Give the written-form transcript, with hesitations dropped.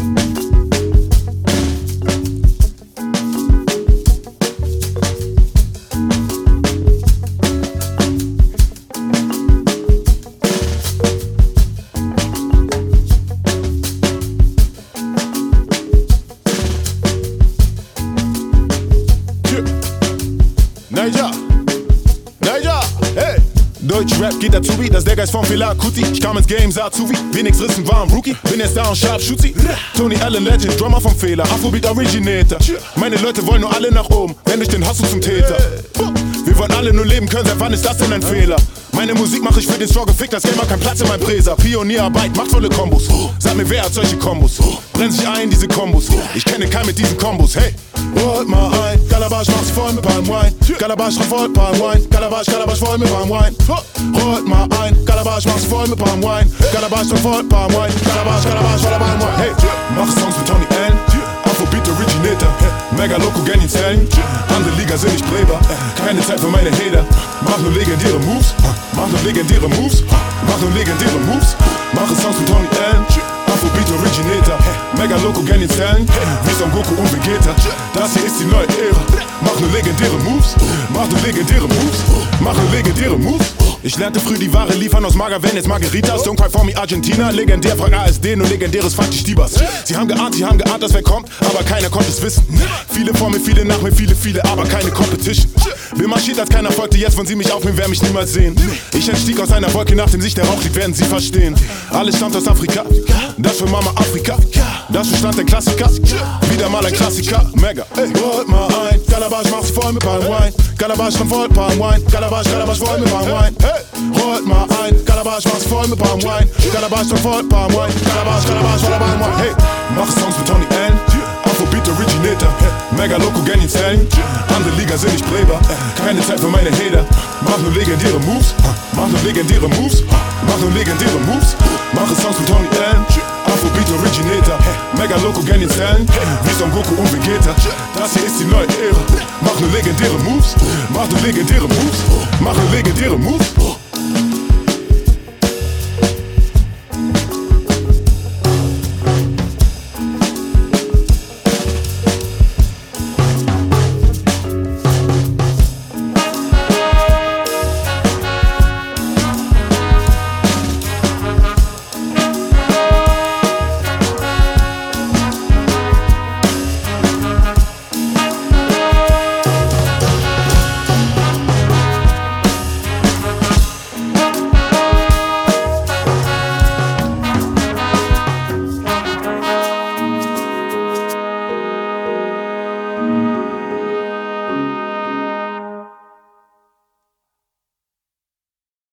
Naija, hey! Deutsch-Rap geht dazu wie, das der Geist vom Fela Kuti. Ich kam ins Game, sah zu wie, wenigstens rissen war ein Rookie. Bin jetzt da und sharp shoot sie. Tony Allen Legend, Drummer vom Fehler, Afrobeat Originator. Meine Leute wollen nur alle nach oben, wenn ich den Hustle zum Täter. Wir wollen alle nur leben können, seit wann ist das denn ein Fehler? Meine Musik mach ich für den Struggle, fick das Game, hat keinen Platz in meinem Präser. Pionierarbeit, machtvolle Kombos. Sag mir, wer hat solche Kombos? Brennt sich ein, diese Kombos. Ich kenne keinen mit diesen Kombos, hey! Rollt mal ein, Calabash macht's voll mit Palm Wine. Calabash voll Palm Wine. Calabash voll mit Palm Wine. Rollt mal ein, Calabash macht's voll mit Palm Wine. Calabash voll Palm Wine. Calabash voll Palm Wine. Hey, mach Songs mit Tony Allen. Afrobeat Originator. Mega Loco Ganny Zellen. Andere Liga sind nicht playbar. Keine Zeit für meine Hater. Mach nur legendäre Moves. Mach nur legendäre Moves. Mach nur legendäre Moves. Mach Songs mit Tony Allen. Afrobeat Originator, Mega Loco Ganny Zellen, wie Son Goku und Vegeta. Das hier ist die neue Ära. Mach nur legendäre Moves, mach nur legendäre Moves, mach nur legendäre Moves. Ich lernte früh die Ware liefern aus Magerwen, jetzt Margaritas. Don't cry for me Argentina, legendär, frag ASD, nur legendäres Fuck die Stiebers. Sie haben geahnt, dass wer kommt, aber keiner konnte es wissen. Viele vor mir, viele nach mir, viele, aber keine Competition. Bin marschiert, als keiner folgte, jetzt wollen sie mich aufnehmen, werden mich niemals sehen. Ich entstieg aus einer Wolke, nach dem Sicht der Rauch liegt, werden sie verstehen. Alles stammt aus Afrika, das für Mama Afrika, das für Stand der Klassiker. Wieder mal ein Klassiker, mega. Ey, rollt mal ein, Calabash macht's voll mit Palm Wine. Calabash voll Palm Wine. Calabash voll mit Palm Wine. Hey, rollt mal ein, Calabash macht's voll mit Palm Wine. Calabash voll Palm Wine. Calabash voll Palm Wine. Hey, mach Songs mit Tony Allen. Afrobeat Originator. Mega Loco Ganny Zellen. Andere Liga sind nicht playbar. Keine Zeit für meine Hater. Mach nur legendäre Moves. Mach nur legendäre Moves. Mach nur legendäre Moves. Mach Songs mit Tony Allen. Afrobeat Originator. Mega Loco Ganny Zellen. Wie Son Goku und Vegeta. Das hier ist die neue Ära. Mach nur legendäre Moves. Mach nur legendäre Moves. Mach nur legendäre Moves.